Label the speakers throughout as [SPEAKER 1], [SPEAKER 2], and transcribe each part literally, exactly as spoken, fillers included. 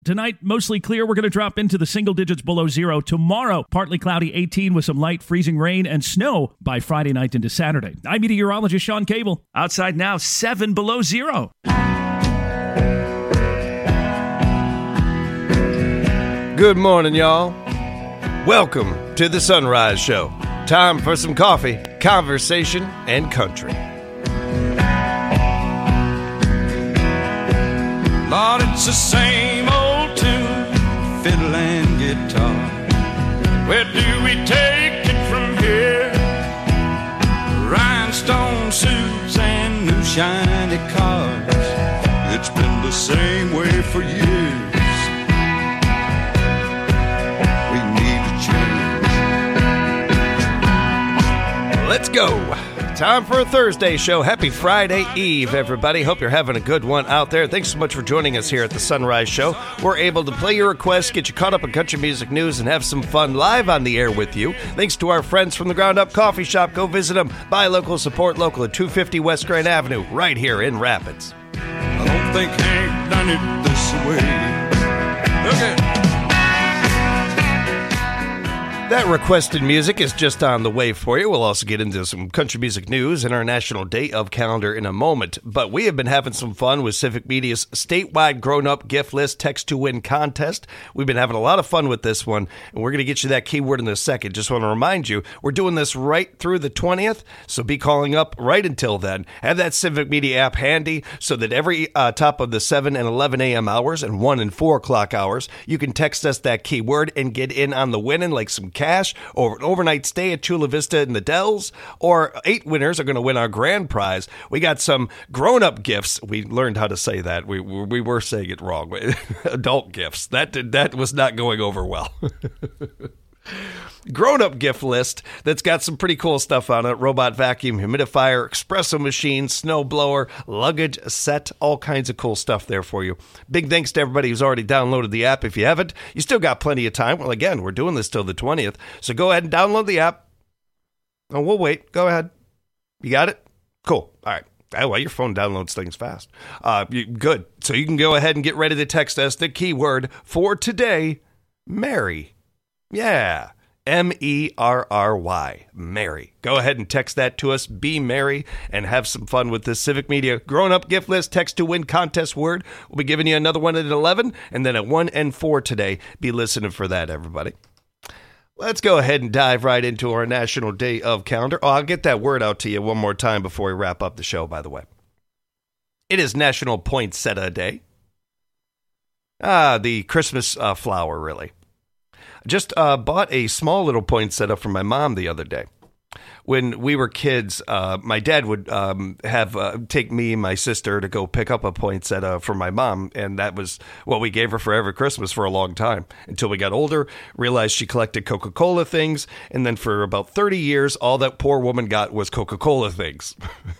[SPEAKER 1] Tonight, mostly clear. We're going to drop into the single digits below zero. Tomorrow, partly cloudy, eighteen with some light freezing rain and snow by Friday night into Saturday. I'm meteorologist Sean Cable. Outside now, seven below zero.
[SPEAKER 2] Good morning, y'all. Welcome to the Sunrise Show. Time for some coffee, conversation, and country.
[SPEAKER 3] Lord, it's the same old tune, fiddle and guitar. Where do we take it from here? Rhinestone suits and new shiny cars. It's been the same way for years. We need to change.
[SPEAKER 2] Let's go. Time for a Thursday show. Happy Friday Eve, everybody. Hope you're having a good one out there. Thanks so much for joining us here at the Sunrise Show. We're able to play your requests, get you caught up in country music news, and have some fun live on the air with you. Thanks to our friends from the Ground Up Coffee Shop. Go visit them. Buy local, support local at two fifty West Grand Avenue, right here in Rapids.
[SPEAKER 3] I don't think Hank done it this way. Look at
[SPEAKER 2] That requested music is just on the way for you. We'll also get into some country music news and our National Day of calendar in a moment. But we have been having some fun with Civic Media's statewide grown-up gift list text to win contest. We've been having a lot of fun with this one, and we're going to get you that keyword in a second. Just want to remind you, we're doing this right through the twentieth, so be calling up right until then. Have that Civic Media app handy so that every uh, top of the seven and eleven a.m. hours and one and four o'clock hours, you can text us that keyword and get in on the winning, like some cash or an overnight stay at Chula Vista in the Dells, or eight winners are going to win our grand prize. We got some grown-up gifts. We learned how to say that. We we were saying it wrong. Adult gifts. That did, that was not going over well. Grown-up gift list that's got some pretty cool stuff on it. Robot vacuum, humidifier, espresso machine, snow blower, luggage set, all kinds of cool stuff there for you. Big thanks to everybody who's already downloaded the app. If you haven't, you still got plenty of time. Well, again, we're doing this till the twentieth, so go ahead and download the app. Oh, we'll wait. Go ahead. You got it? Cool. All right. Oh, well, your phone downloads things fast. Uh, you, good. So you can go ahead and get ready to text us the keyword for today, Mary. Yeah. M E R R Y, Mary. Go ahead and text that to us. Be merry and have some fun with this Civic Media grown-up gift list text to win contest word. We'll be giving you another one at eleven and then at one and four today. Be listening for that, everybody. Let's go ahead and dive right into our National Day of calendar. Oh, I'll get that word out to you one more time before we wrap up the show, by the way. It is National Poinsettia Day. Ah, the Christmas uh, flower, really. Just uh, bought a small little poinsettia for my mom the other day. When we were kids, uh, my dad would um, have uh, take me and my sister to go pick up a poinsettia for my mom, and that was what we gave her for every Christmas for a long time. Until we got older, realized she collected Coca-Cola things, and then for about thirty years, all that poor woman got was Coca-Cola things.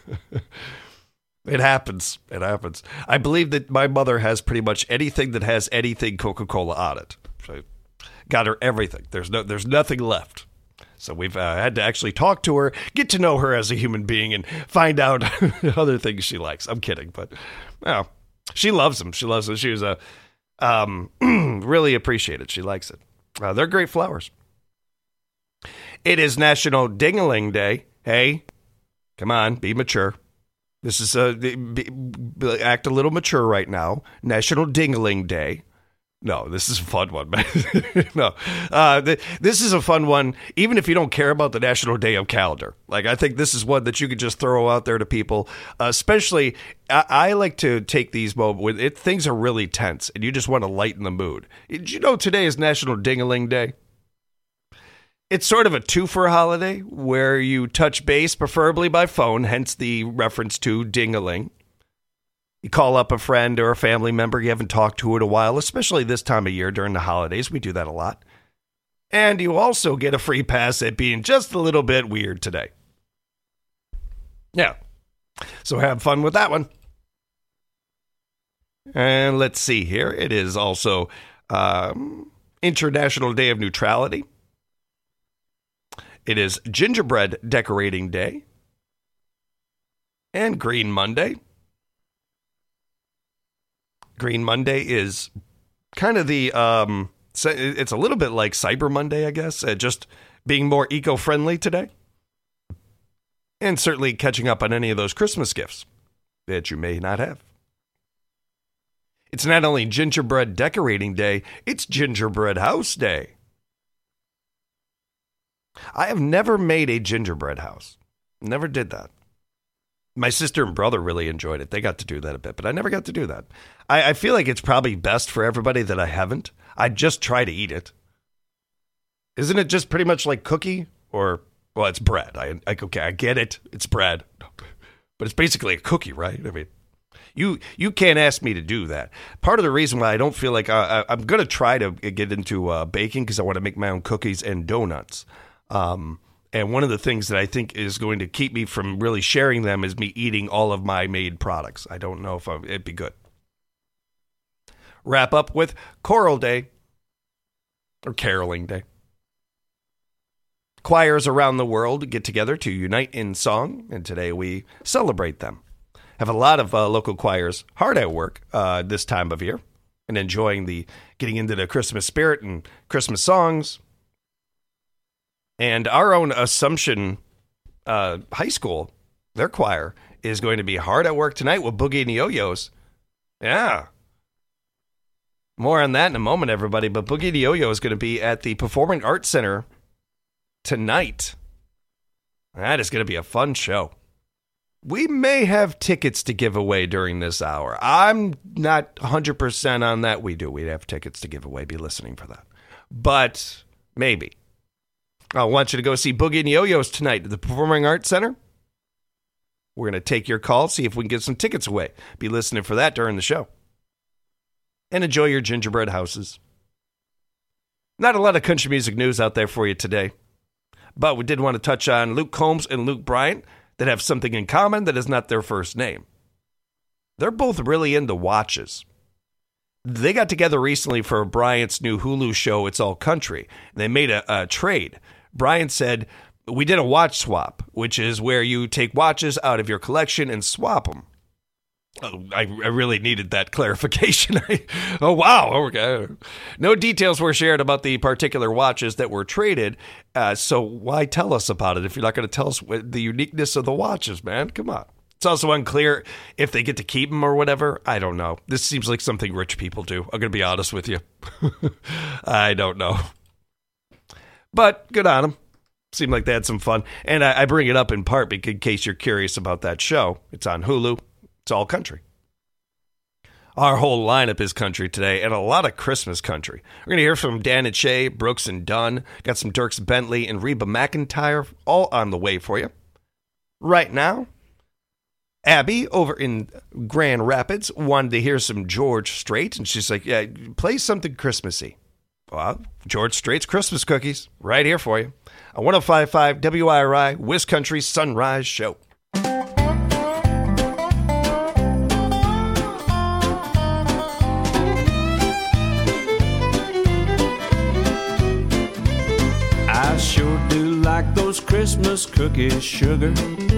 [SPEAKER 2] It happens. It happens. I believe that my mother has pretty much anything that has anything Coca-Cola on it. So got her everything. There's no, there's nothing left. So we've uh, had to actually talk to her, get to know her as a human being, and find out other things she likes. I'm kidding, but no, she loves them. She loves them. She was a um, really appreciate it. She likes it. Uh, they're great flowers. It is National Ding-a-Ling Day. Hey, come on, be mature. This is a be, be, act a little mature right now. National Ding-a-Ling Day. No, this is a fun one, man. no, uh, th- this is a fun one, even if you don't care about the National Day of calendar. Like, I think this is one that you could just throw out there to people, uh, especially, I-, I like to take these moments when it, things are really tense, and you just want to lighten the mood. Did you know today is National Ding-a-Ling Day? It's sort of a twofer holiday, where you touch base, preferably by phone, hence the reference to ding-a-ling. You call up a friend or a family member you haven't talked to in a while, especially this time of year during the holidays. We do that a lot. And you also get a free pass at being just a little bit weird today. Yeah. So have fun with that one. And let's see here. It is also um, International Day of Neutrality. It is Gingerbread Decorating Day. And Green Monday. Green Monday is kind of the, um, it's a little bit like Cyber Monday, I guess, uh, just being more eco-friendly today. And certainly catching up on any of those Christmas gifts that you may not have. It's not only gingerbread decorating day, it's gingerbread house day. I have never made a gingerbread house. Never did that. My sister and brother really enjoyed it. They got to do that a bit, but I never got to do that. I, I feel like it's probably best for everybody that I haven't. I just try to eat it. Isn't it just pretty much like cookie? Or, well, it's bread. I, I okay, I get it. It's bread. But it's basically a cookie, right? I mean, you you can't ask me to do that. Part of the reason why I don't feel like I, I, I'm going to try to get into uh, baking because I want to make my own cookies and donuts. Um, and one of the things that I think is going to keep me from really sharing them is me eating all of my made products. I don't know if I, it'd be good. Wrap up with Choral Day, or Caroling Day. Choirs around the world get together to unite in song, and today we celebrate them. Have a lot of uh, local choirs hard at work uh, this time of year and enjoying the getting into the Christmas spirit and Christmas songs. And our own Assumption uh, High School, their choir, is going to be hard at work tonight with Boogie and the Yo-Yos. Yeah. More on that in a moment, everybody. But Boogie and the Yo-Yo is going to be at the Performing Arts Center tonight. That is going to be a fun show. We may have tickets to give away during this hour. I'm not one hundred percent on that. We do. We have tickets to give away. Be listening for that. But maybe. I want you to go see Boogie and the Yo-Yos tonight at the Performing Arts Center. We're going to take your call, see if we can get some tickets away. Be listening for that during the show. And enjoy your gingerbread houses. Not a lot of country music news out there for you today. But we did want to touch on Luke Combs and Luke Bryant that have something in common that is not their first name. They're both really into watches. They got together recently for Bryant's new Hulu show, It's All Country. They made a, a trade. Bryant said, we did a watch swap, which is where you take watches out of your collection and swap them. Oh, I, I really needed that clarification. oh, wow. Okay. No details were shared about the particular watches that were traded. Uh, so why tell us about it if you're not going to tell us what, the uniqueness of the watches, man? Come on. It's also unclear if they get to keep them or whatever. I don't know. This seems like something rich people do. I'm going to be honest with you. I don't know. But good on them. Seemed like they had some fun. And I, I bring it up in part because in case you're curious about that show. It's on Hulu. It's all country. Our whole lineup is country today, and a lot of Christmas country. We're going to hear from Dan and Shay, Brooks and Dunn. Got some Dierks Bentley and Reba McEntire all on the way for you. Right now, Abby over in Grand Rapids wanted to hear some George Strait, and she's like, yeah, play something Christmassy. Well, George Strait's Christmas cookies right here for you. On one oh five point five W I R I, Wiz Country Sunrise Show.
[SPEAKER 3] I sure do like those Christmas cookies, sugar.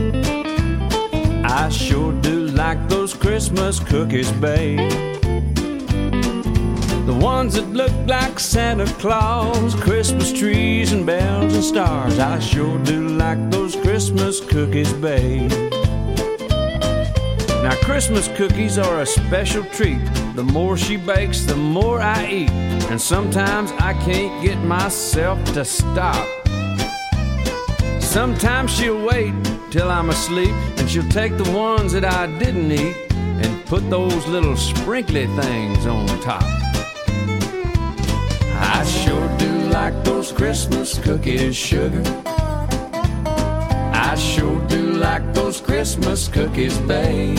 [SPEAKER 3] I sure do like those Christmas cookies, babe. The ones that look like Santa Claus, Christmas trees and bells and stars. I sure do like those Christmas cookies, babe. Now Christmas cookies are a special treat. The more she bakes, the more I eat. And sometimes I can't get myself to stop. Sometimes she'll wait till I'm asleep, and she'll take the ones that I didn't eat and put those little sprinkly things on top. I sure do like those Christmas cookies, sugar. I sure do like those Christmas cookies, babe.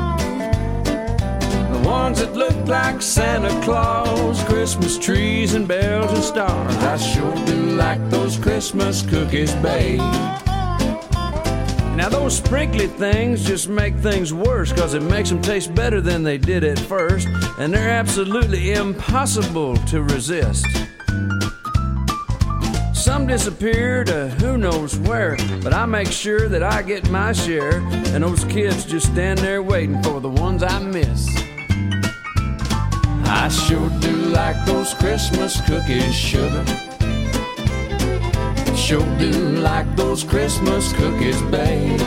[SPEAKER 3] The ones that look like Santa Claus, Christmas trees and bells and stars. I sure do like those Christmas cookies, babe. Now those sprinkly things just make things worse, cause it makes them taste better than they did at first, and they're absolutely impossible to resist. Some disappear to who knows where, but I make sure that I get my share, and those kids just stand there waiting for the ones I miss. I sure do like those Christmas cookies, sugar. Sure do like those Christmas cookies, babe.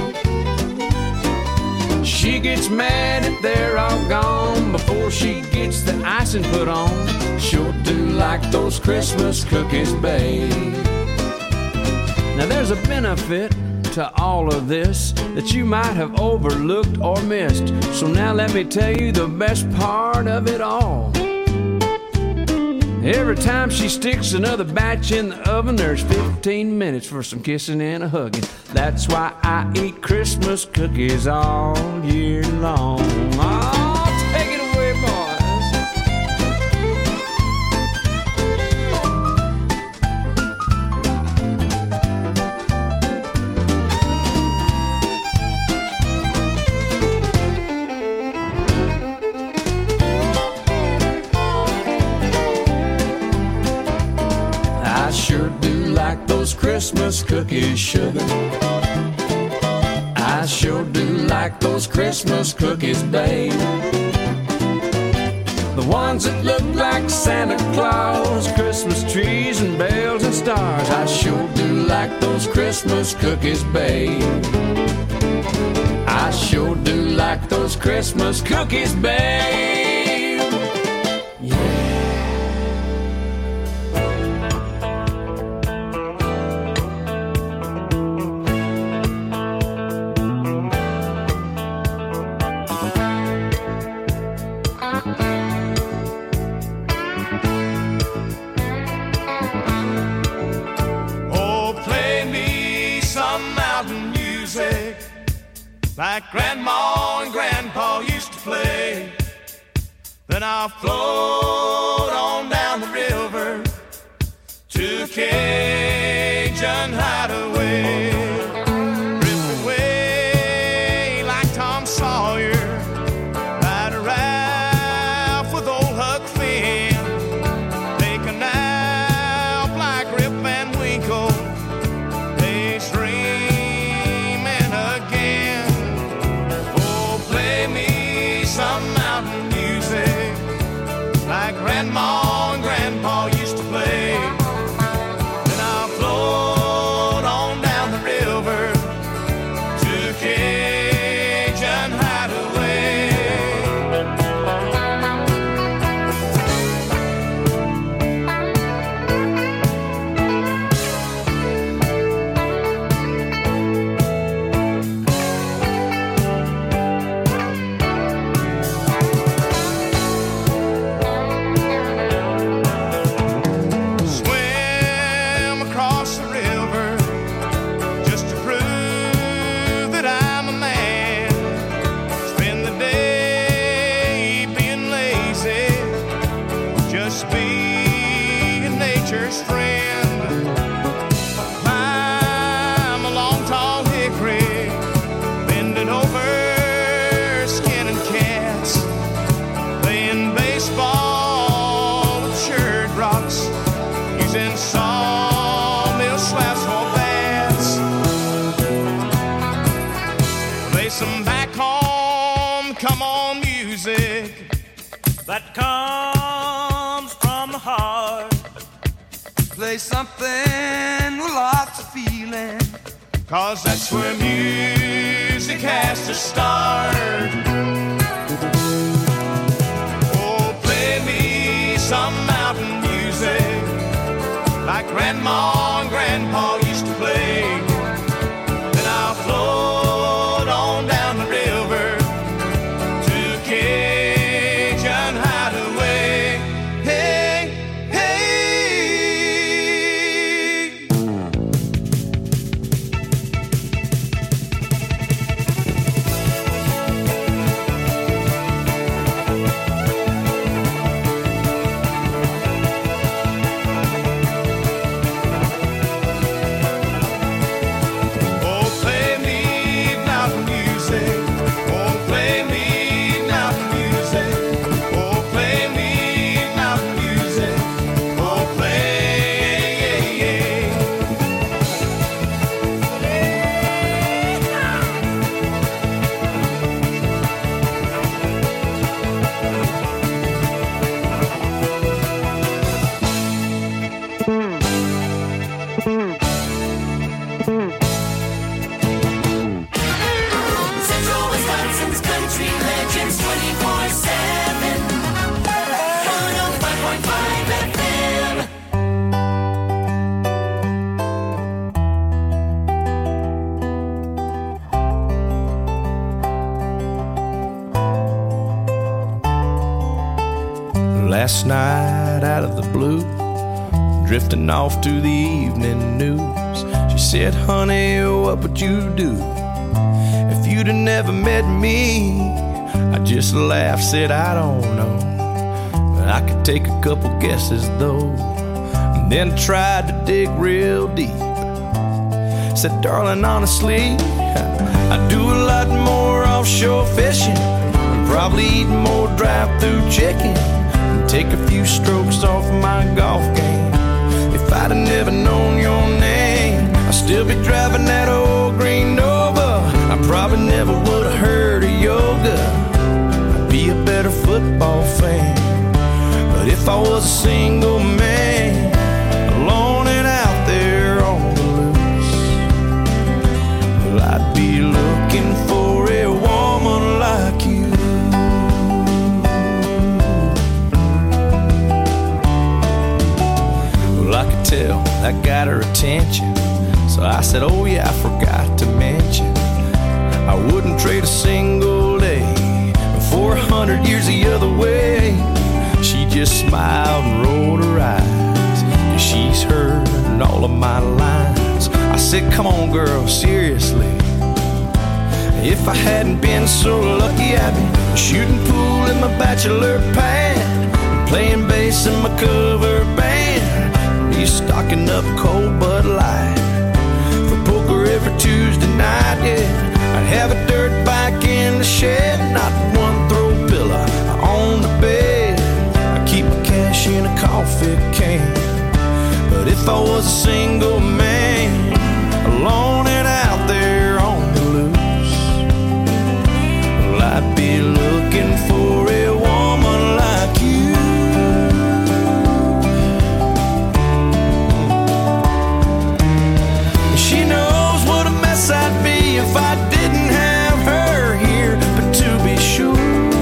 [SPEAKER 3] She gets mad if they're all gone before she gets the icing put on. Sure do like those Christmas cookies, babe. Now there's a benefit to all of this that you might have overlooked or missed. So now let me tell you the best part of it all. Every time she sticks another batch in the oven, there's fifteen minutes for some kissing and a hugging. That's why I eat Christmas cookies all year long. Oh, take it away, boys. Those Christmas cookies, sugar. I sure do like those Christmas cookies, babe. The ones that look like Santa Claus, Christmas trees and bells and stars. I sure do like those Christmas cookies, babe. I sure do like those Christmas cookies, babe. Yeah.
[SPEAKER 4] Like Grandma and Grandpa used to play. Then I'll float on down the river to Cajun Hideaway. Drift away like Tom Sawyer, ride a Ralph with old Huck Finn. Take a nap like Rip Van Winkle, daydreaming again. Some mountain music like Grandma and Grandpa used to play. Then I'll float on down the river to Cajun Hideaway. That comes from the heart. Play something with lots of feeling, 'cause that's where music has to start. Oh, play me some mountain music like Grandma and Grandpa used to play. Then I'll float on down the river to Cajun Hideaway. Hey, hey.
[SPEAKER 5] last night out of the blue, drifting off to the evening news. She said, honey, what would you do if you'd have never met me? I just laughed, said, I don't know, but I could take a couple guesses though. And then tried to dig real deep. Said, darling, honestly, I do a lot more offshore fishing, probably eat more drive-through chicken, and take a few strokes off my golf game. If I'd have never known your name, I'd still be driving that old green Nova. I probably never would have heard of yoga. I'd be a better football fan. But if I was a single man, alone and out there on the loose, well, I'd be looking for a woman like you. Well, I could tell that got her attention, so I said, oh yeah, I forgot to mention, I wouldn't trade a single day for a hundred years the other way. She just smiled and rolled her eyes, and she's heard all of my lines. I said, come on girl, seriously, if I hadn't been so lucky, I'd be shooting pool in my bachelor pad, playing bass in my cover band, be stocking up cold Bud Light for poker every Tuesday night, yeah. I'd have a dirt bike in the shed, not one throw pillow on the bed. I'd keep my cash in a coffee can. But if I was a single man, alone and out there on the loose, well, I'd be looking for a woman like you. She knows what a mess I'd be if I didn't have her here. But to be sure,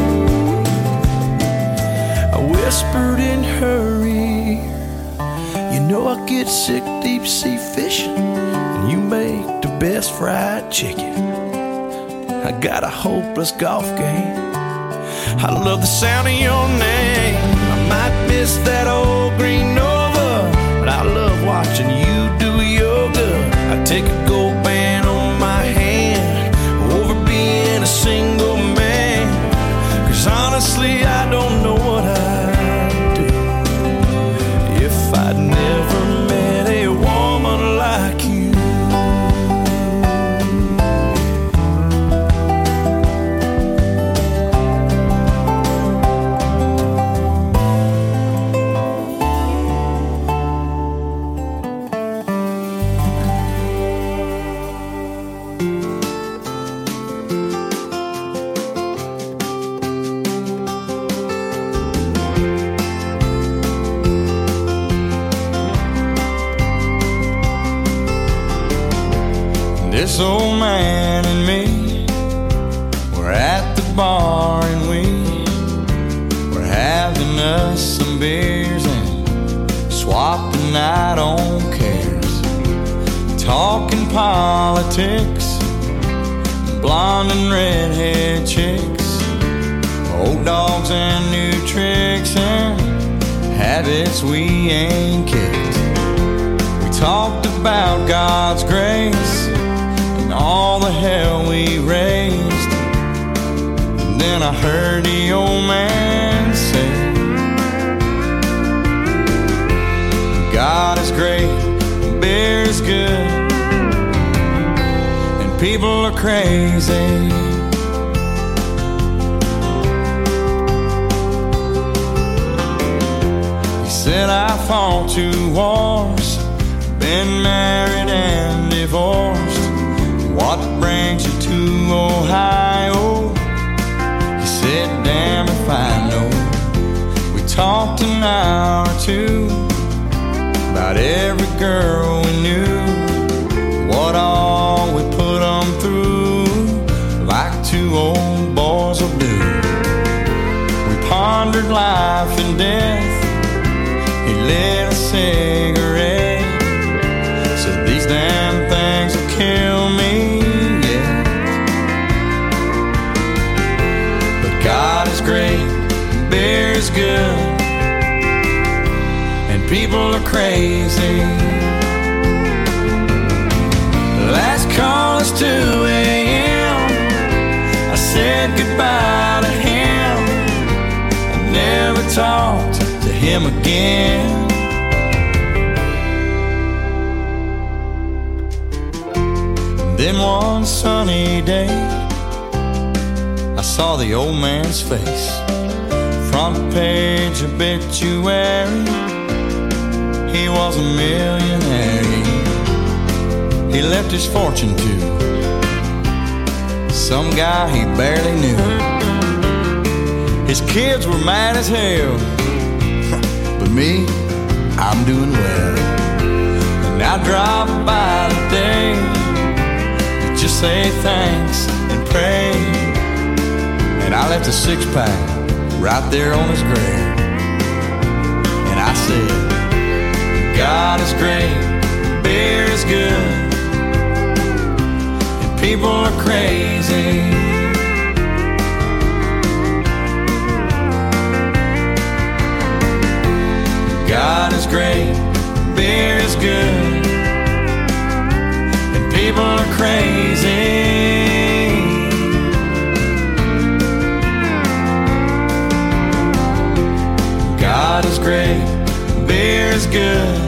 [SPEAKER 5] I whispered in her ear, you know I get sick deep sea fishing, and you make the best fried chicken. I got a hopeless golf game, I love the sound of your name. I might miss that old green Nova, but I love watching you do yoga. I take a gold band on my hand over being a single man, 'cause honestly I don't know what I'd do if I'd never met a woman like you. This old man and me, we're at the bar and we, we're having us some beers and swapping out on cares, talking politics, blonde and redhead chicks, old dogs and new tricks and habits we ain't kicked. We talked about God's grace, all the hell we raised. And then I heard the old man say, God is great, beer is good, and people are crazy. He said, I fought two wars, been married and divorced. What brings you to Ohio? He said, damn if I know. We talked an hour or two about every girl we knew, what all we put them through, like two old boys will do. We pondered life and death. He lit a cigarette, said these damn things will kill me. God is great, beer is good, people are crazy. Last call is two a.m. I said goodbye to him. I never talked to him again. Then one sunny day, I saw the old man's face. Front page obituary, he was a millionaire. He left his fortune to some guy he barely knew. His kids were mad as hell, but me, I'm doing well. And I drop by today, just say thanks and pray. And I left a six pack right there on his grave. And I said, God is great, beer is good, and people are crazy. God is great, beer is good, and people are crazy. God is great, beer is good,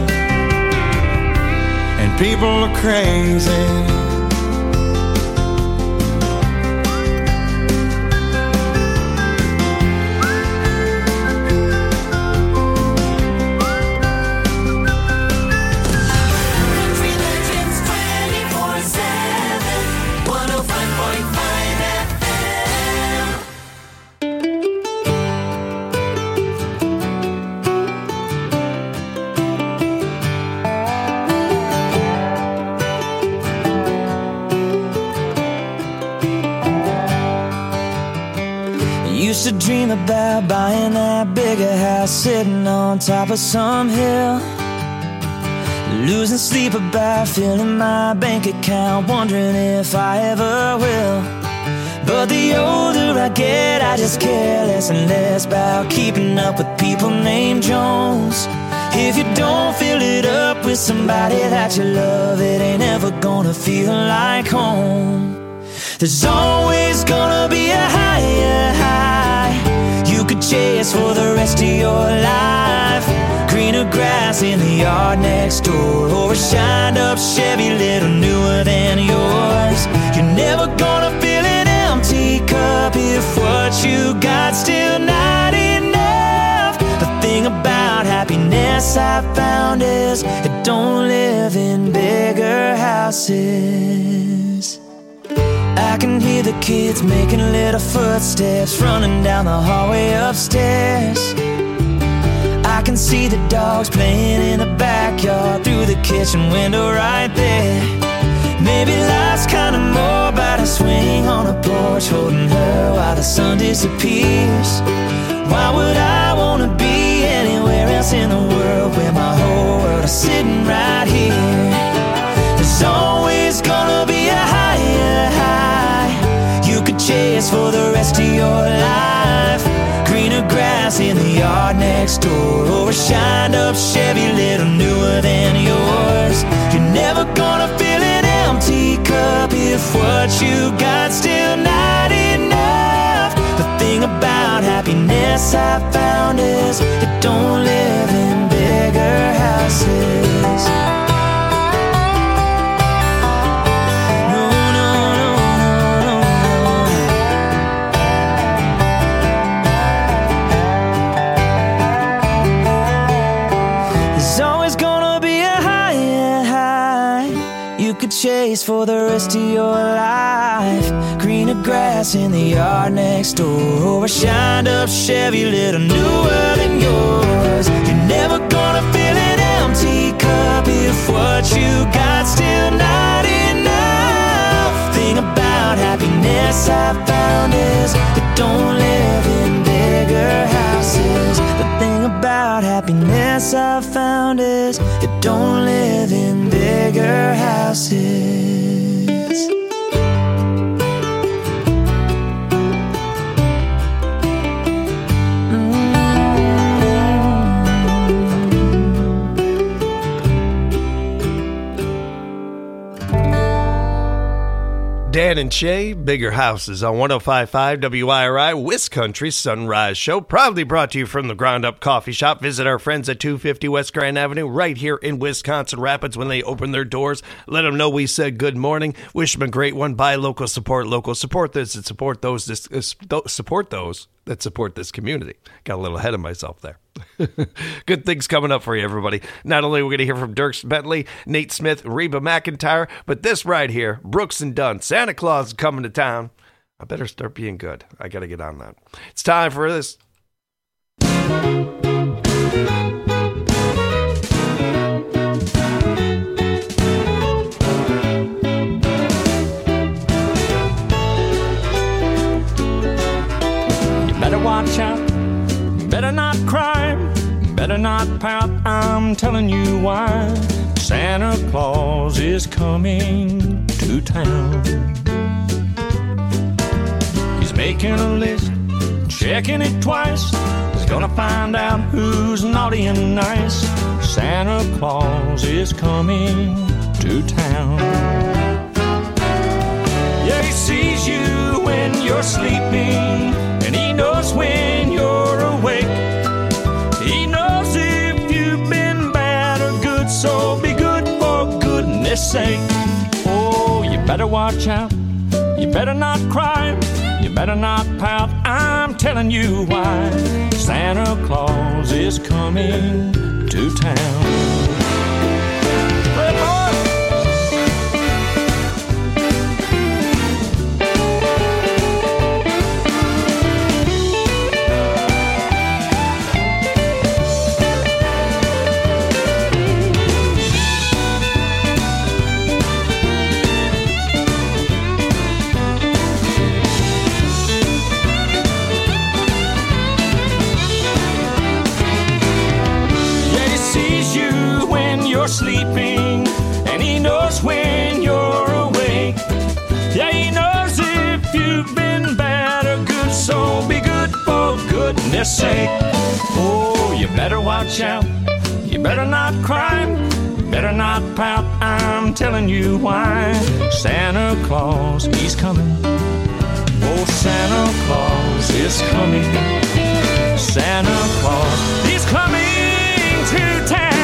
[SPEAKER 5] and people are crazy.
[SPEAKER 6] Used to dream about buying that bigger house, sitting on top of some hill, losing sleep about filling my bank account, wondering if I ever will. But the older I get, I just care less and less about keeping up with people named Jones. If you don't fill it up with somebody that you love, it ain't ever gonna feel like home. There's always gonna be a higher high you could chase for the rest of your life. Greener grass in the yard next door, or a shined up Chevy little newer than yours. You're never gonna fill an empty cup if what you got still not enough. The thing about happiness I found is it don't live in bigger houses. I can hear the kids making little footsteps running down the hallway upstairs. I can see the dogs playing in the backyard through the kitchen window right there. Maybe life's kinda more about a swing on a porch, holding her while the sun disappears. Why would I wanna be anywhere else in the world when my whole world is sitting right here? There's always gonna be a higher high you could chase for the rest of your life. Greener grass in the yard next door, or a shined up Chevy little newer than yours. You're never gonna fill an empty cup if what you got still not enough. The thing about happiness I found is it don't live in bigger houses. Chase for the rest of your life. Greener grass in the yard next door, or a shined up Chevy little newer than yours. You're never gonna fill an empty cup if what you got still not enough. Thing about happiness I found is it don't live in bigger houses. The thing about happiness I found is it don't live in bigger houses. Mm-hmm.
[SPEAKER 2] Dan and Shay, Bigger Houses on one oh five point five W I R I, Wiscountry Sunrise Show. Proudly brought to you from the Ground Up Coffee Shop. Visit our friends at two fifty West Grand Avenue right here in Wisconsin Rapids when they open their doors. Let them know we said good morning. Wish them a great one. Buy local, support local. Support this and support those. This, uh, support those that support this community. Got a little ahead of myself there. Good things coming up for you, everybody. Not only are we going to hear from Dirk Bentley, Nate Smith, Reba McEntire, but this right here, Brooks and Dunn, Santa Claus is coming to town. I better start being good. I got to get on that. It's time for this.
[SPEAKER 3] You better watch out. Better not cry, better not pout, I'm telling you why. Santa Claus is coming to town. He's making a list, checking it twice. He's gonna find out who's naughty and nice. Santa Claus is coming to town. Yeah, he sees you when you're sleeping, and he knows when you're awake. He knows if you've been bad or good, so be good for goodness sake. Oh, you better watch out. You better not cry. You better not pout. I'm telling you why. Santa Claus is coming to town. Sleeping, and he knows when you're awake. Yeah, he knows if you've been bad or good, so be good for goodness sake. Oh, you better watch out. You better not cry, better not pout. I'm telling you why. Santa Claus, he's coming. Oh, Santa Claus is coming. Santa Claus, he's coming to town.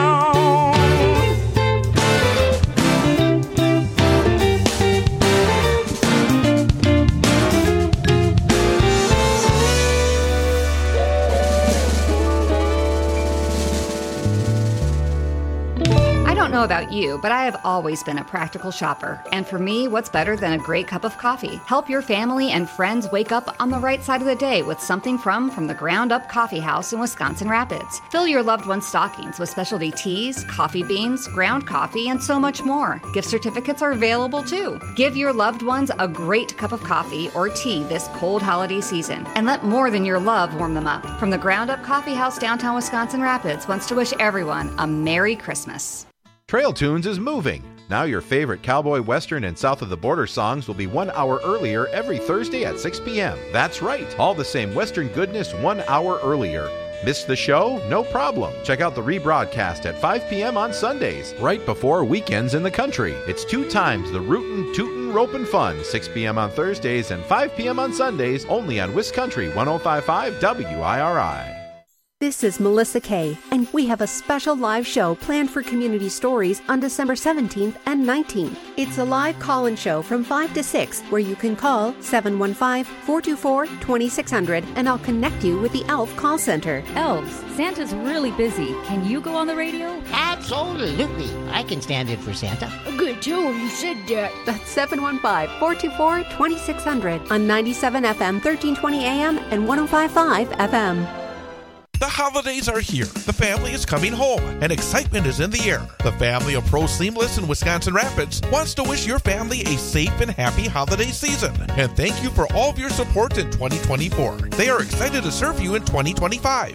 [SPEAKER 7] I don't know about you, but I have always been a practical shopper. And for me, what's better than a great cup of coffee? Help your family and friends wake up on the right side of the day with something from from the Ground Up Coffee House in Wisconsin Rapids. Fill your loved one's stockings with specialty teas, coffee beans, ground coffee, and so much more. Gift certificates are available too. Give your loved ones a great cup of coffee or tea this cold holiday season, and let more than your love warm them up. From the Ground Up Coffee House downtown Wisconsin Rapids wants to wish everyone a Merry Christmas.
[SPEAKER 8] Trail Tunes is moving. Now your favorite cowboy, western, and south of the border songs will be one hour earlier every Thursday at six p.m. That's right, all the same western goodness one hour earlier. Missed the show? No problem. Check out the rebroadcast at five p.m. on Sundays, right before weekends in the country. It's two times the rootin', tootin', ropin' fun, six p.m. on Thursdays and five p.m. on Sundays, only on Wiscountry one oh five point five W I R I.
[SPEAKER 9] This is Melissa Kay, and we have a special live show planned for Community Stories on December seventeenth and nineteenth. It's a live call-in show from five to six, where you can call seven one five, four two four, two six zero zero, and I'll connect you with the Elf Call Center.
[SPEAKER 10] Elves, Santa's really busy. Can you go on the radio?
[SPEAKER 11] Absolutely. I can stand in for Santa.
[SPEAKER 12] Good, tell him you said that.
[SPEAKER 9] That's seven one five, four two four, two six zero zero on ninety-seven F M, thirteen twenty A M, and one oh five point five F M.
[SPEAKER 13] The holidays are here. The family is coming home, and excitement is in the air. The family of Pro Seamless in Wisconsin Rapids wants to wish your family a safe and happy holiday season, and thank you for all of your support in twenty twenty-four. They are excited to serve you in twenty twenty-five.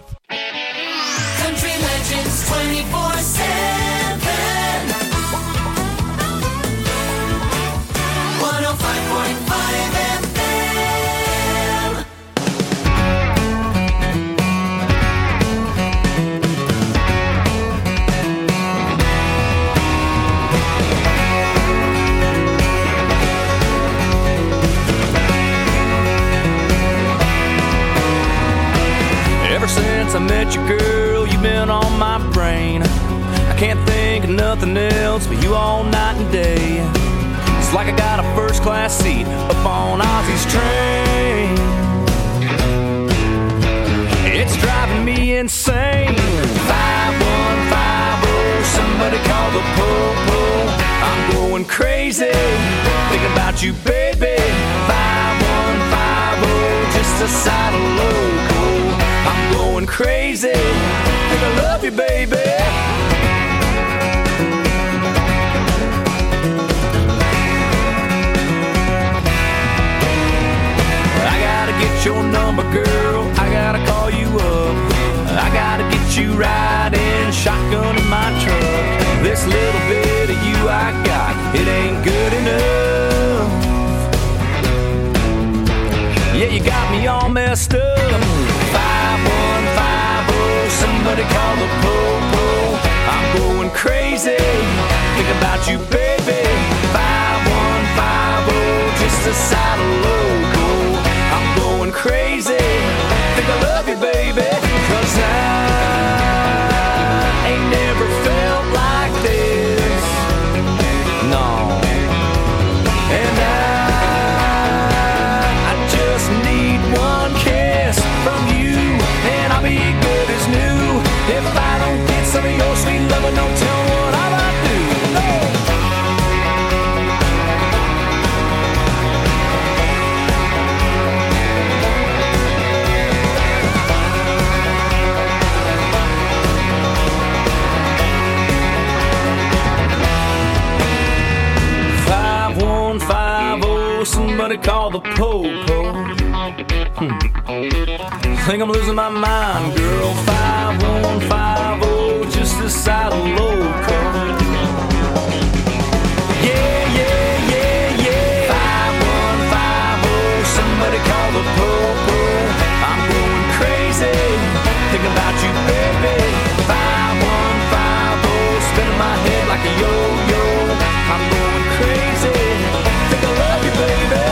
[SPEAKER 14] Country Legends twenty-four seven. one oh five point five F M.
[SPEAKER 6] met you, girl, you've been on my brain. I can't think of nothing else but you all night and day. It's like I got a first class seat up on Ozzy's train. It's driving me insane. five one five oh, somebody call the po-po. I'm going crazy, thinking about you, baby. five one five oh, just a side of loco. I'm going crazy, think I love you, baby. I gotta get your number, girl, I gotta call you up. I gotta get you riding shotgun in my truck. This little bit of you I got, it ain't good enough. Yeah, you got me all messed up. five one five oh, somebody call the po-po. I'm going crazy, think about you, baby. five one five oh, just a side of loco. I'm going crazy, think I love you, baby. Cause I ain't never felt like this, no. And I, I just need one kiss from you, and I'll be good as new. If I don't get some of your sweet loving, don't tell me what I might do, no. Somebody call the po-po. Hmm. Think I'm losing my mind, girl. five one five oh, just a side of loco. Yeah, yeah, yeah, yeah. five one five oh, somebody call the po-po. I'm going crazy, thinking about you, baby. five one five oh, spinning my head like a yo-yo. I'm going crazy, think I love you, baby.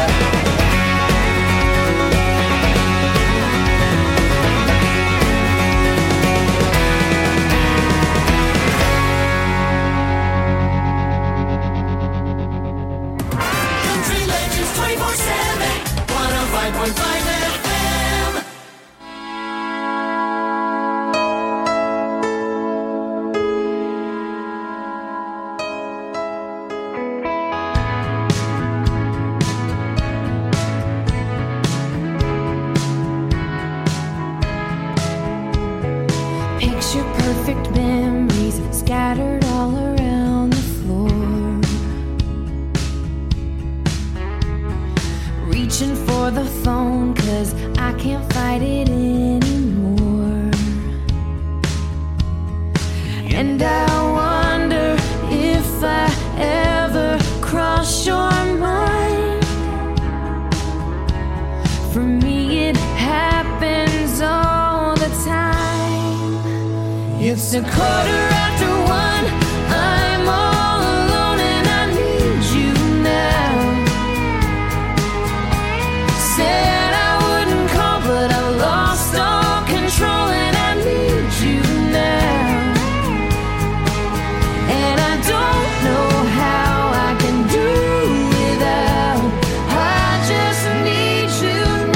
[SPEAKER 14] Country Legends twenty-four seven, one oh five point five F M.
[SPEAKER 15] Picture perfect memories scattered all around the floor. Reaching for the phone, cause I can't fight it anymore. And I wonder if I ever cross your mind. For me, it happens all the time. It's a quarter after one. I'm all alone and I need you now. Said I wouldn't call, but I lost all control and I need you now. And I don't know how I can do without. I just need you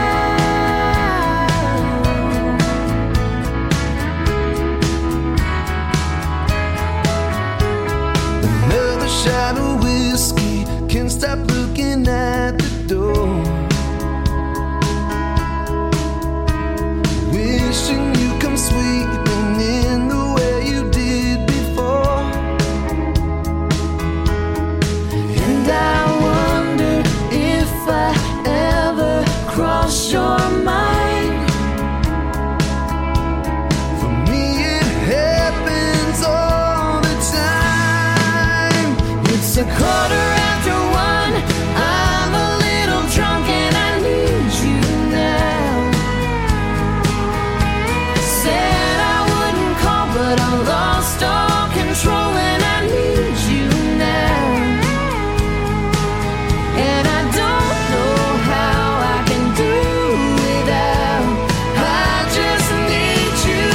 [SPEAKER 16] Another shot of whiskey, can't stop looking at the door. Wishing you come sweeping in the way you did before.
[SPEAKER 15] And I wonder if I ever cross your mind.
[SPEAKER 16] For me it happens all the time.
[SPEAKER 15] It's a quarter after one. I'm a little drunk and I need you now. Said I wouldn't call, but I lost all control and I need you now. And I don't know how I can do without. I just need you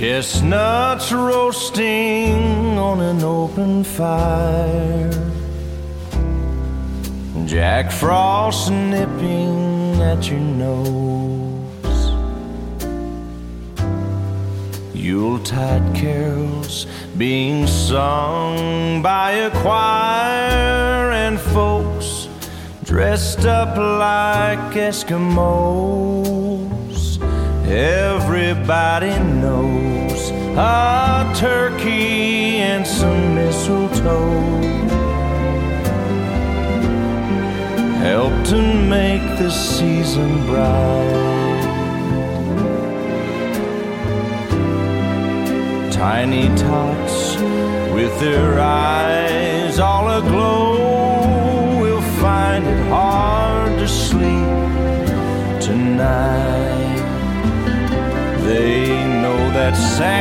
[SPEAKER 5] Chestnuts roasting on an open fire, Jack Frost nipping at your nose, Yuletide carols being sung by a choir, and folks dressed up like Eskimos. Everybody knows a turkey and some mistletoe help to make the season bright. Tiny tots with their eyes all aglow will find it hard to sleep tonight. They know that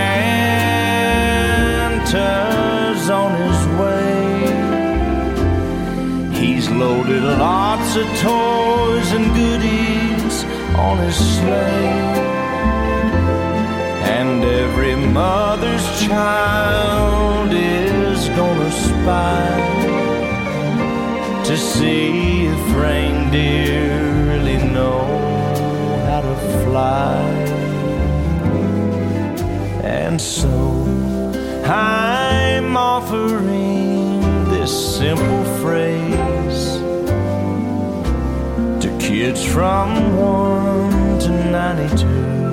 [SPEAKER 5] Santa's on his way. He's loaded lots of toys and goodies on his sleigh, and every mother's child is gonna spy to see if reindeer really know how to fly. And so I'm offering this simple phrase to kids from one to ninety-two.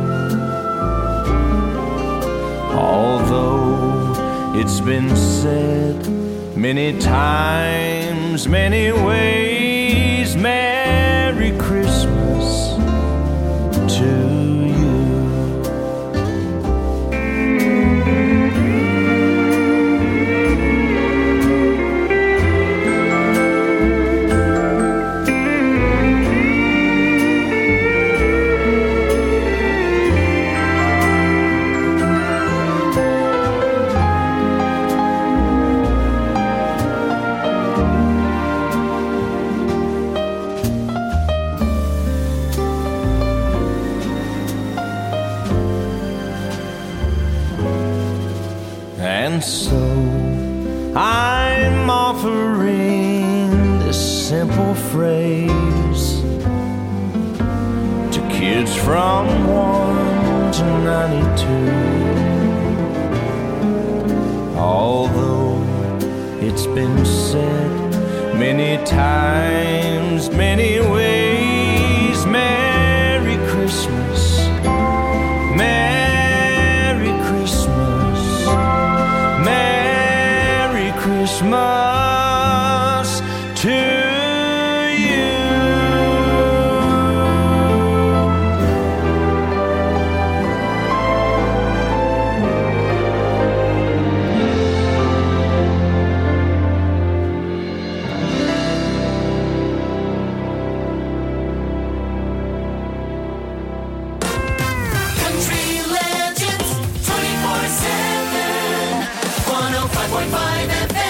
[SPEAKER 5] Although it's been said many times, many ways, Merry Christmas to you. And so I'm offering this simple phrase to kids from one to ninety-two. Although it's been said many times, many ways, Merry Christmas, Merry Christmas, Merry Christmas to you.
[SPEAKER 14] Country Legends twenty-four seven, one oh five point five F M.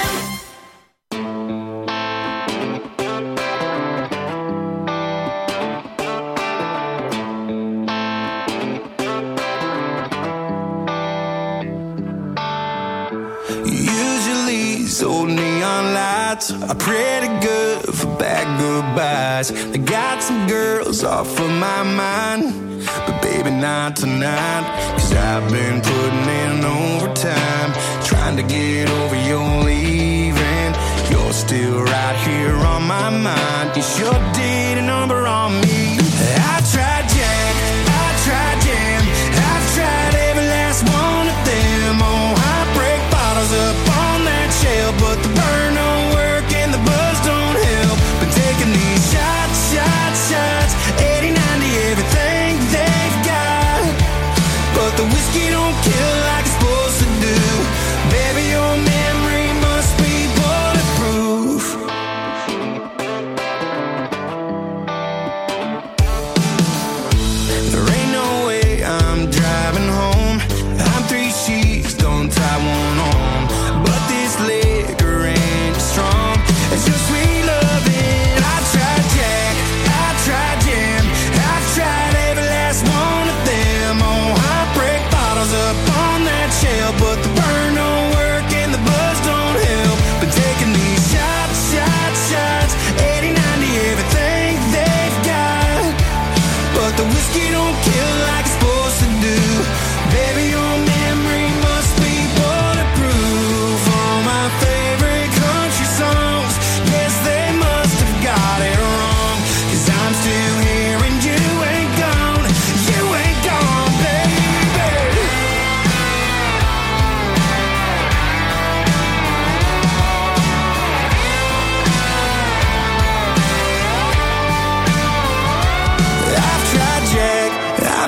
[SPEAKER 16] Usually these old neon lights are pretty good for bad goodbyes. I got some girls off of my mind, but baby not tonight. Cause I've been putting in overtime, trying to get over your leaving. You're still right here on my mind. You sure did a number on me. I tried Jack, I tried Jam, I've tried every last one of them. Oh, I break bottles up on that shelf, but the burn don't work and the buzz don't help. Been taking these shots, shots, shots, eighty, ninety, everything they've got, but the whiskey don't kill like it's supposed to do. Baby, your memory must be bulletproof.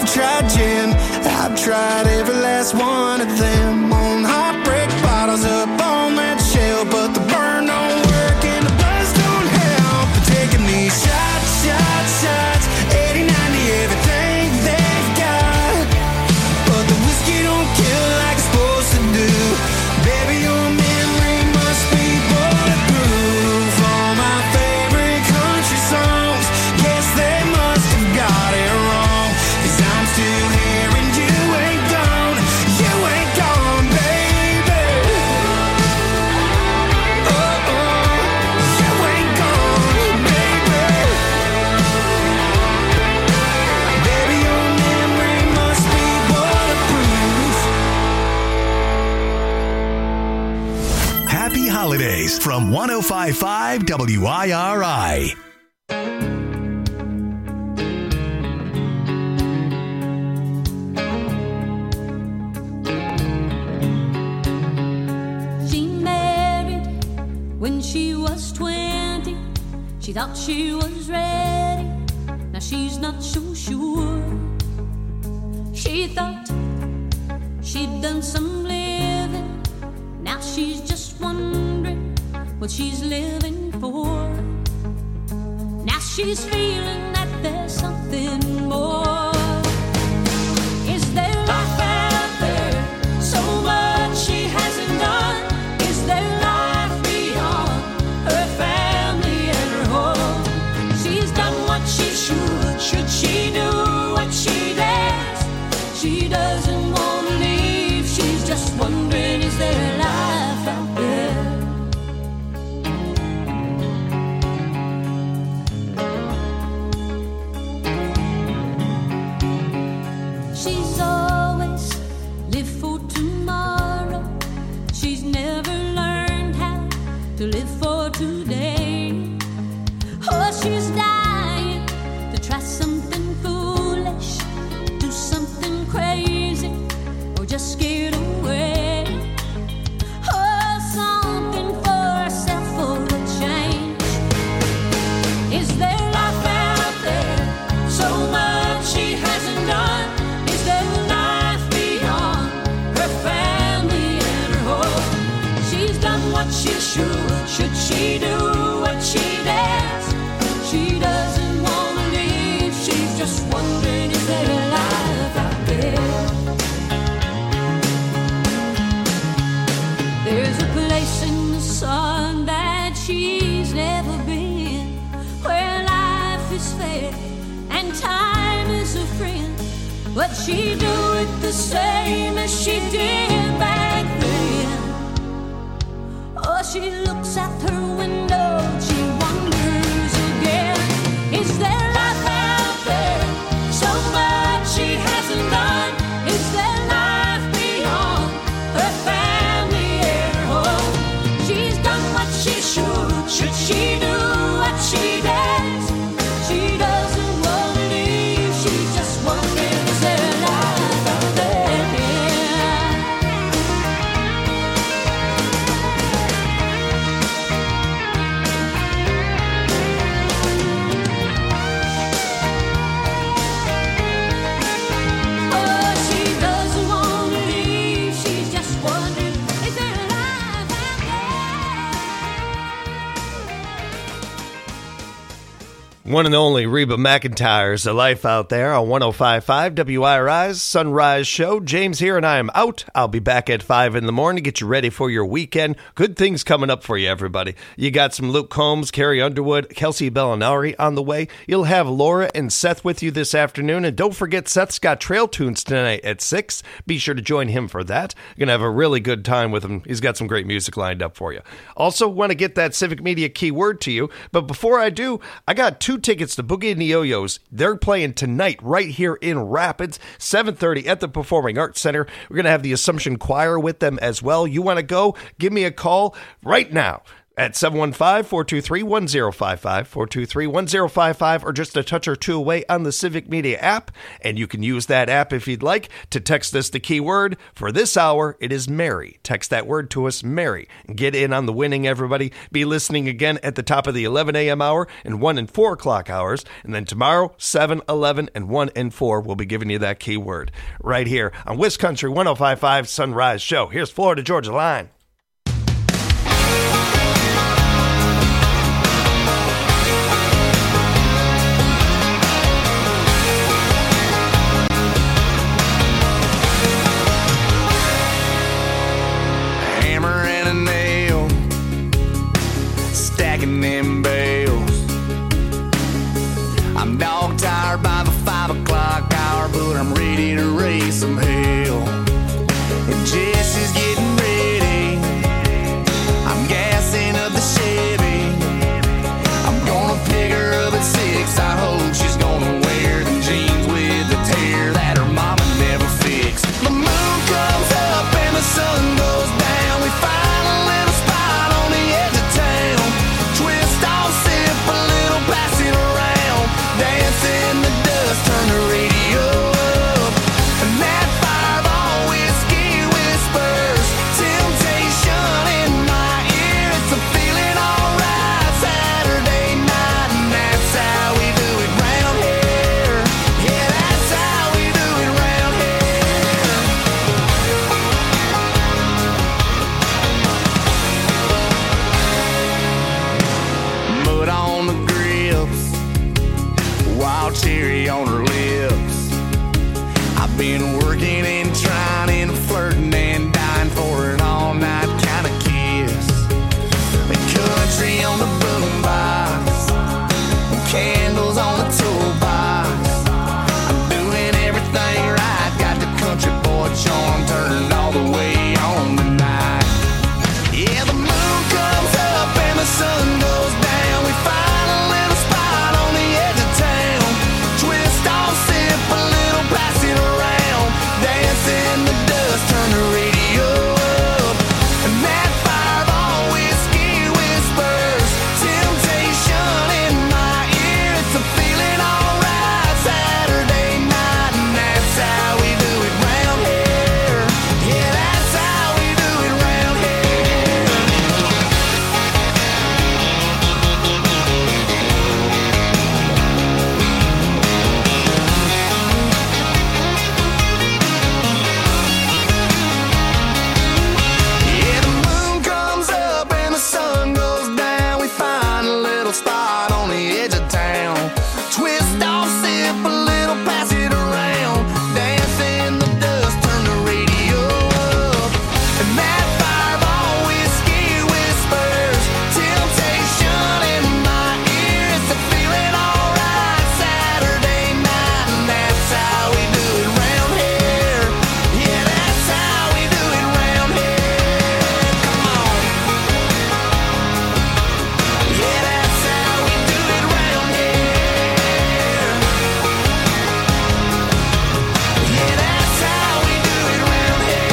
[SPEAKER 16] I've tried gin, I've tried every last one of them. On heartbreak bottles up on that shelf, but the burn don't work and the buzz don't help. But taking these shots, shots, shots, eighty, ninety, everything they've got. But the whiskey don't kill like it's supposed to do. Baby, your memory must be bulletproof. All my favorite country songs, guess they must have got it wrong. 'Cause I'm still here and you ain't gone. You ain't gone, baby. Oh, oh, you ain't gone, baby. Baby, your memory must be bulletproof.
[SPEAKER 17] Happy holidays from one oh five point five W I R I.
[SPEAKER 15] She married when she was twenty. She thought she was ready. Now she's not so sure. She thought she'd done some living. Now she's just wondering what she's living for. Now she's feeling that there's something more. Is there life out there? So much she hasn't done. Is there life beyond her family and her home? She's done what she should. Should she do what she dares? She doesn't want to leave. She's just wondering, is there life out there? She's always lived for tomorrow. She's never learned how to live for today. Oh, she's dying to try something foolish, do something crazy, or just get away. Oh, something for herself for a change. Is there life out there? So much she hasn't done. Is there life beyond her family and her home? She's done what she should. Should she do what she dares? She doesn't want to leave. She's just wondering, is there life out there? There's a place in the sun that she's never been, where life is fair and time is a friend. But she do it the same as she did back then. Oh, she looks out her window, she wonders again. Is there life out there? So much she hasn't done. Is there life beyond her family and her home? She's done what she should. Should she do what she dares? She doesn't want to leave. She's just wondering, is there life out there? Oh, she doesn't want to leave. She's just wondering, is there life out
[SPEAKER 2] One and only Reba McEntire's A Life Out There on one oh five point five W I R I's Sunrise Show. James here, and I am out. I'll be back at five in the morning to get you ready for your weekend. Good things coming up for you, everybody. You got some Luke Combs, Carrie Underwood, Kelsey Bellinari on the way. You'll have Laura and Seth with you this afternoon. And don't forget, Seth's got Trail Tunes tonight at six. Be sure to join him for that. You're going to have a really good time with him. He's got some great music lined up for you. Also, want to get that Civic Media keyword to you. But before I do, I got two tickets to Boogie and the Yo-Yos. They're playing tonight right here in Rapids, seven thirty at the Performing Arts Center. We're going to have the Assumption Choir with them as well. You want to go? Give me a call right now. at seven one five, four two three, one zero five five, four two three, one zero five five, or just a touch or two away on the Civic Media app. And you can use that app if you'd like to text us the keyword. For this hour, it is Mary. Text that word to us, Mary. Get in on the winning, everybody. Be listening again at the top of the eleven a.m. hour and one and four o'clock hours. And then tomorrow, seven, eleven, and one and four, we'll be giving you that keyword right here on Wiscountry one oh five point five Sunrise Show. Here's Florida Georgia Line.
[SPEAKER 16] Them bales. I'm dog tired by the five o'clock hour, but I'm ready to raise some hell. And Jesse's getting ready. I'm gassing up the Chevy. I'm gonna pick her up at six. I hope she's gonna wear them jeans with the tear that her mama never fixed. The moon comes up and the sun goes down. We find a little spot on the edge of town. Twist off, sip a little, pass it around. Dance in the dust, turn the radio up. And that fireball whiskey whispers temptation in my ear. It's a feeling alright Saturday night, and that's how we do it round here. Yeah, that's how we do it round here. Mud on the grips, wild cherry on her lips. I've been working and trying and flirting and dying for an all-night kind of kiss. The country on the boombox, candles on the toolbox. I'm doing everything right, got the country boy charm turned all the way on tonight. Yeah, the moon comes up and the sun goes down. We find a little spot on the edge of town. Twist off, sip a little, pass it around. Dance in the dust, turn the radio up. And that fireball whiskey whispers temptation in my ear. It's a feeling alright Saturday night, and that's how we do it round here. Yeah, that's how we do it round here. Yeah, the moon comes up and the sun goes down. We find a little spot on the edge of town. Twist off, sip a little, pass it around. Dance in the dust, turn the radio up. And that fireball whiskey whispers temptation in my ear. It's a feeling alright Saturday night, and that's how we do it round here. Yeah, that's how we do it round here. Come on. Yeah, that's how we do it round here. Yeah, that's how we do it round here.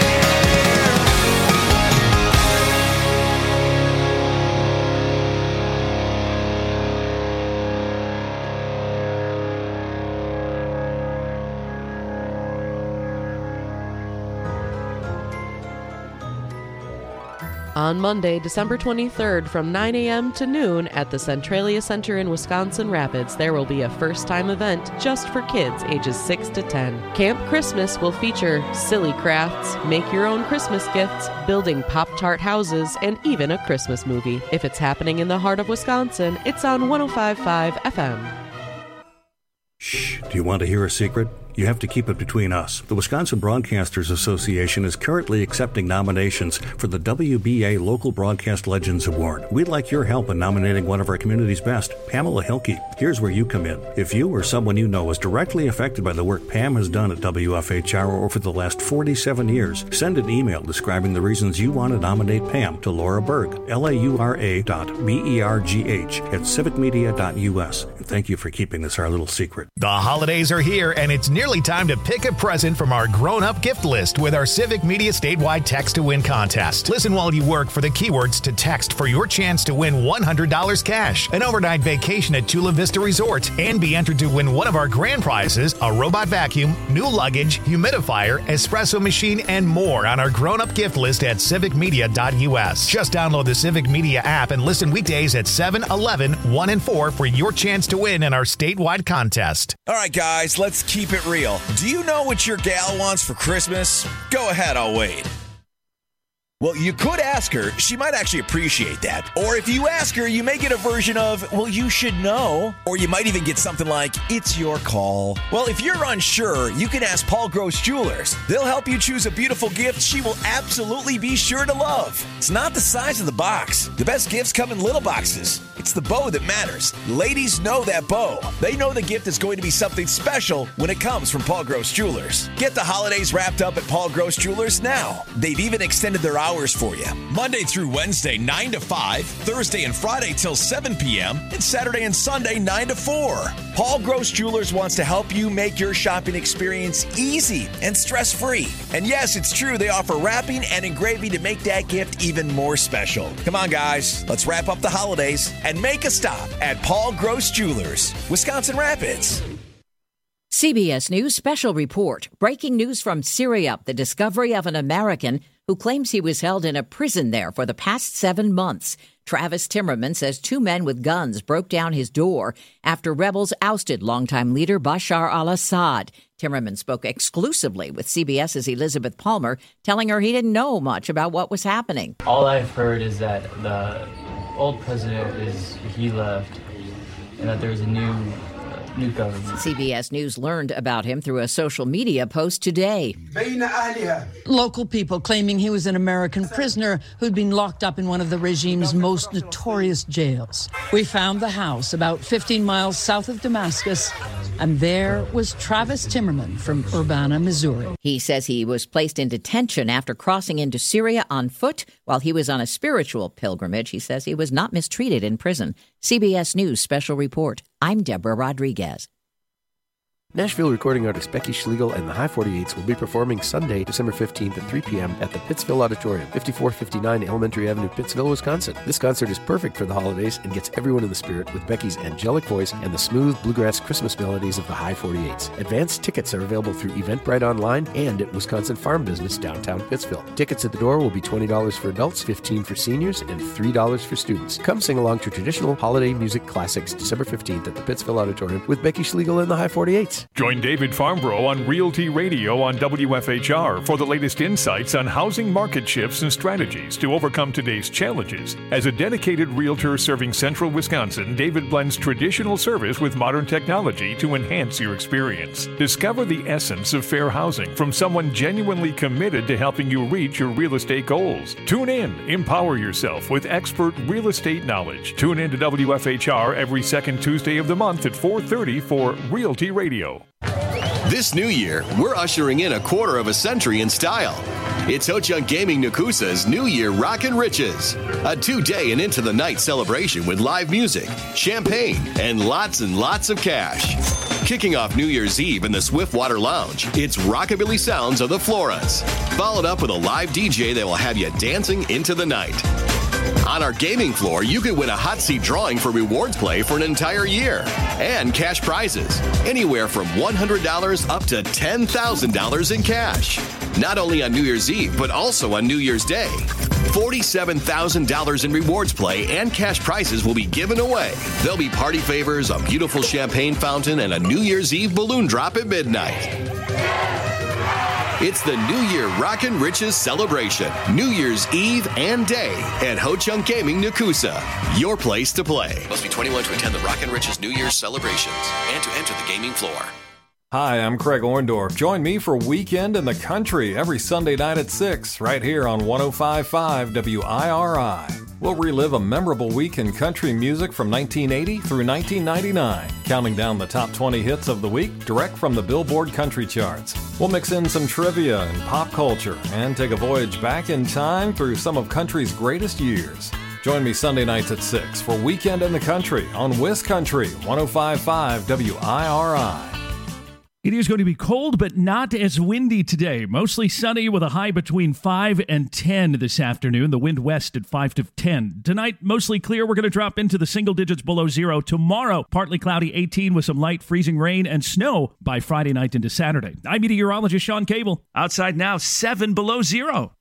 [SPEAKER 18] On Monday, December twenty-third, from nine a.m. to noon at the Centralia Center in Wisconsin Rapids, there will be a first-time event just for kids ages six to ten. Camp Christmas will feature silly crafts, make-your-own Christmas gifts, building Pop-Tart houses, and even a Christmas movie. If it's happening in the heart of Wisconsin, it's on one oh five point five F M.
[SPEAKER 19] Shh. Do you want to hear a secret? You have to keep it between us. The Wisconsin Broadcasters Association is currently accepting nominations for the W B A Local Broadcast Legends Award. We'd like your help in nominating one of our community's best, Pamela Hilke. Here's where you come in. If you or someone you know is directly affected by the work Pam has done at W F H R over the last forty-seven years, send an email describing the reasons you want to nominate Pam to Laura Berg, L A U R A dot B E R G H at civicmedia dot U S. Thank you for keeping this our little secret.
[SPEAKER 20] The holidays are here, and it's nearly time to pick a present from our grown-up gift list with our Civic Media statewide Text to Win contest. Listen while you work for the keywords to text for your chance to win one hundred dollars cash, an overnight vacation at Chula Vista Resort, and be entered to win one of our grand prizes, a robot vacuum, new luggage, humidifier, espresso machine, and more on our grown-up gift list at civic media dot u s. Just download the Civic Media app and listen weekdays at seven, eleven, one, and four for your chance to win in our statewide contest.
[SPEAKER 21] All right, guys, let's keep it real. Do you know what your gal wants for Christmas? Go ahead, I'll wait. Well, you could ask her. She might actually appreciate that. Or if you ask her, you may get a version of, well, you should know. Or you might even get something like, it's your call. Well, if you're unsure, you can ask Paul Gross Jewelers. They'll help you choose a beautiful gift she will absolutely be sure to love. It's not the size of the box. The best gifts come in little boxes. It's the bow that matters. Ladies know that bow. They know the gift is going to be something special when it comes from Paul Gross Jewelers. Get the holidays wrapped up at Paul Gross Jewelers now. They've even extended their hours for you. Monday through Wednesday, nine to five, Thursday and Friday till seven p.m., and Saturday and Sunday, nine to four. Paul Gross Jewelers wants to help you make your shopping experience easy and stress-free. And yes, it's true, they offer wrapping and engraving to make that gift even more special. Come on, guys, let's wrap up the holidays and make a stop at Paul Gross Jewelers, Wisconsin Rapids.
[SPEAKER 22] C B S News Special Report. Breaking news from Syria. The discovery of an American who claims he was held in a prison there for the past seven months. Travis Timmerman says two men with guns broke down his door after rebels ousted longtime leader Bashar al-Assad. Timmerman spoke exclusively with CBS's Elizabeth Palmer, telling her he didn't know much about what was happening.
[SPEAKER 23] All I've heard is that the old president is he left and that there's a new new government.
[SPEAKER 22] C B S News learned about him through a social media post today.
[SPEAKER 24] Local people claiming he was an American prisoner who'd been locked up in one of the regime's most notorious jails. We found the house about fifteen miles south of Damascus, and there was Travis Timmerman from Urbana, Missouri.
[SPEAKER 22] He says he was placed in detention after crossing into Syria on foot while he was on a spiritual pilgrimage. He says he was not mistreated in prison. C B S News Special Report. I'm Deborah Rodriguez.
[SPEAKER 25] Nashville recording artist Becky Schlegel and the High forty-eights will be performing Sunday, December fifteenth at three p.m. at the Pittsville Auditorium, fifty-four fifty-nine Elementary Avenue, Pittsville, Wisconsin. This concert is perfect for the holidays and gets everyone in the spirit with Becky's angelic voice and the smooth bluegrass Christmas melodies of the High forty-eights. Advanced tickets are available through Eventbrite Online and at Wisconsin Farm Business, downtown Pittsville. Tickets at the door will be twenty dollars for adults, fifteen dollars for seniors, and three dollars for students. Come sing along to traditional holiday music classics December fifteenth at the Pittsville Auditorium with Becky Schlegel and the High forty-eights.
[SPEAKER 26] Join David Farnborough on Realty Radio on W F H R for the latest insights on housing market shifts and strategies to overcome today's challenges. As a dedicated realtor serving central Wisconsin, David blends traditional service with modern technology to enhance your experience. Discover the essence of fair housing from someone genuinely committed to helping you reach your real estate goals. Tune in, empower yourself with expert real estate knowledge. Tune in to W F H R every second Tuesday of the month at four thirty for Realty Radio.
[SPEAKER 27] This new year, we're ushering in a quarter of a century in style. It's Ho-Chunk Gaming Nakusa's New Year Rockin' Riches, a two-day and into-the-night celebration with live music, champagne, and lots and lots of cash. Kicking off New Year's Eve in the Swiftwater Lounge, it's rockabilly sounds of the Floras, followed up with a live D J that will have you dancing into the night. On our gaming floor, you can win a hot seat drawing for rewards play for an entire year and cash prizes, anywhere from one hundred dollars up to ten thousand dollars in cash. Not only on New Year's Eve, but also on New Year's Day. forty-seven thousand dollars in rewards play and cash prizes will be given away. There'll be party favors, a beautiful champagne fountain, and a New Year's Eve balloon drop at midnight. It's the New Year Rockin' Riches celebration, New Year's Eve and Day at Ho-Chunk Gaming Nakusa. Your place to play. Must be twenty-one to attend the Rockin' Riches New Year's celebrations and to enter the gaming floor.
[SPEAKER 28] Hi, I'm Craig Orndorff. Join me for Weekend in the Country every Sunday night at six, right here on one oh five point five W I R I. We'll relive a memorable week in country music from nineteen eighty through nineteen ninety-nine, counting down the top twenty hits of the week direct from the Billboard Country Charts. We'll mix in some trivia and pop culture and take a voyage back in time through some of country's greatest years. Join me Sunday nights at six for Weekend in the Country on Wiscountry one oh five point five W I R I.
[SPEAKER 1] It is going to be cold, but not as windy today. Mostly sunny with a high between five and ten this afternoon. The wind west at five to ten. Tonight, mostly clear. We're going to drop into the single digits below zero. Tomorrow, partly cloudy, eighteen with some light freezing rain and snow by Friday night into Saturday. I'm meteorologist Sean Cable. Outside now, seven below zero.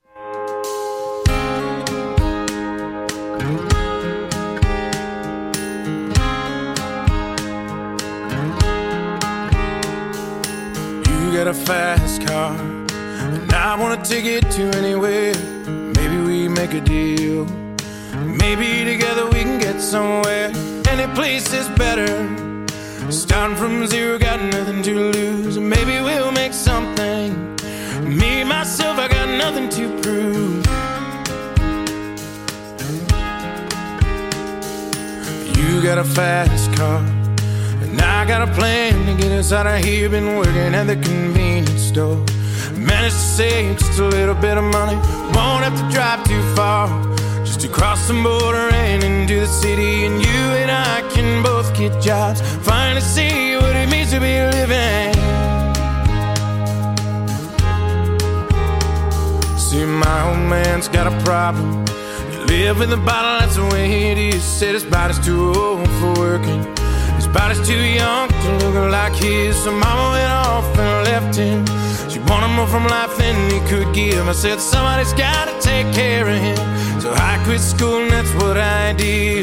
[SPEAKER 16] You got a fast car, and I wanna take it to anywhere. Maybe we make a deal. Maybe together we can get somewhere. Any place is better. Starting from zero, got nothing to lose. Maybe we'll make something. Me, myself, I got nothing to prove. You got a fast car, and I got a plan to get us out of here. Been working at the convenience store. Managed to save just a little bit of money. Won't have to drive too far, just to cross the border and into the city. And you and I can both get jobs, finally see what it means to be living. See, my old man's got a problem. You live with a bottle, that's the way it is. Said his body's too old for working. His body's too young to look like his. So mama went off and left him. She wanted more from life than he could give. I said somebody's gotta take care of him. So I quit school and that's what I did.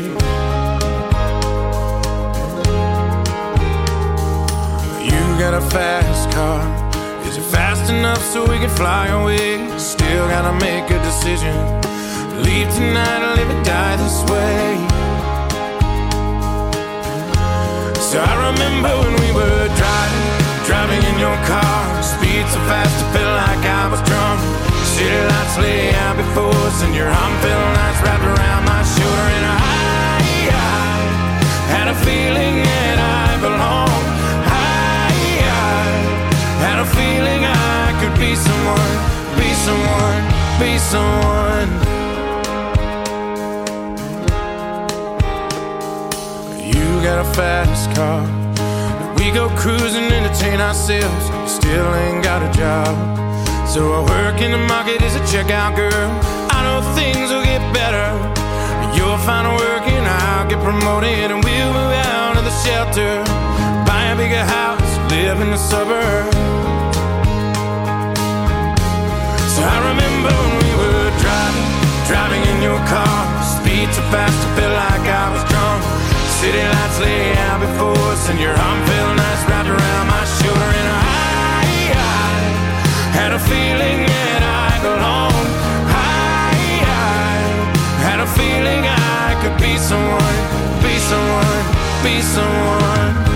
[SPEAKER 16] You got a fast car. Is it fast enough so we can fly away? Still gotta make a decision. Leave tonight or live or die this way. So I remember when we were driving, driving in your car. Speed so fast it felt like I was drunk. City lights lay out before us, and your arm felt nice wrapped around my shoulder. And I, I had a feeling that I belonged. I, I had a feeling I could be someone, be someone, be someone. You got a fast car. We go cruising, entertain ourselves. Still ain't got a job. So I work in the market as a checkout girl. I know things will get better. You'll find work and I'll get promoted, and we'll move out of the shelter, buy a bigger house, live in the suburbs. So I remember when we were driving, driving in your car. Speed so fast it felt like I was drunk. City lights lay out before us, and your arm felt nice wrapped around my shoulder. And I, I had a feeling that I belonged. I, I had a feeling I could be someone, be someone, be someone.